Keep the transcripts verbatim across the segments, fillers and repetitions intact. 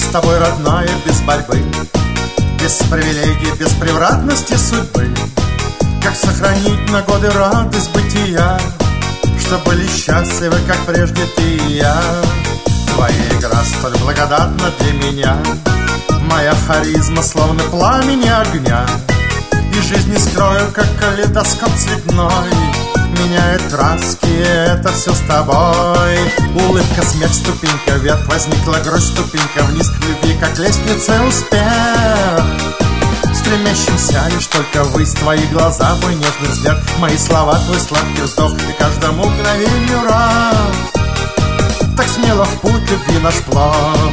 с тобой, родная, без борьбы, без привилегий, без превратности судьбы. Как сохранить на годы радость бытия, чтоб были счастливы, как прежде ты и я. Твоя игра столь благодатна для меня, моя харизма словно пламени огня. И жизнь не скрою, как калейдоскоп цветной, меняет краски, это все с тобой. Улыбка, смех, ступенька вверх, возникла грусть, ступенька вниз к любви, как лестница успех. Стремящимся лишь только ввысь, твои глаза, мой нежный взгляд, мои слова, твой сладкий вздох, и каждому мгновению рад. Так смело в путь любви наш плод.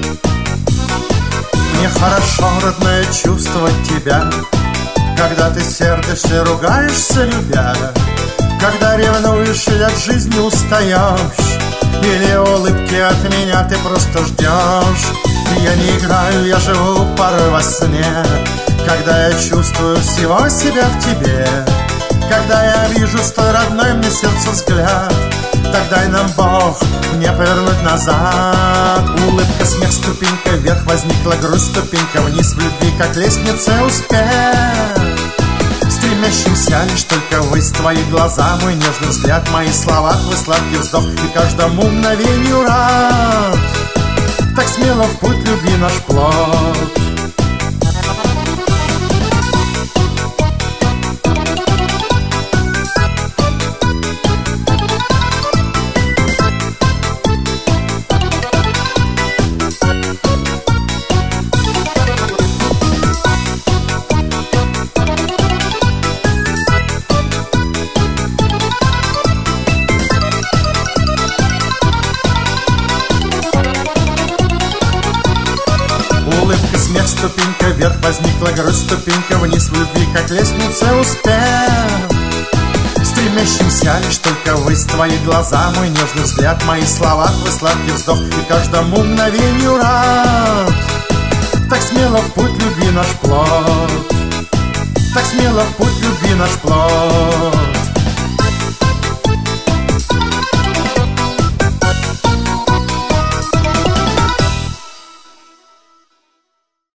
Мне хорошо, родное, чувствовать тебя, когда ты сердишься, ругаешься, любя, когда ревнуешь или от жизни устаешь, или улыбки от меня ты просто ждешь. Я не играю, я живу порой во сне, когда я чувствую всего себя в тебе, когда я вижу столь родной мне сердцу взгляд. Так дай нам, Бог, не повернуть назад. Улыбка, смех, ступенька вверх, возникла грусть, ступенька вниз в любви, как лестница успех. Стремящимся лишь только ввысь, твои глаза, мой нежный взгляд, мои слова, твой сладкий вздох, и каждому мгновению рад. Так смело в путь любви наш плод. Улыбка, смех, ступенька вверх, возникла грусть, ступенька вниз в любви, как лестница успех. Стремящимся лишь только ввысь, твои глаза, мой нежный взгляд, мои слова, твой сладкий вздох, и каждому мгновению рад. Так смело в путь любви наш плод, так смело в путь любви наш плод.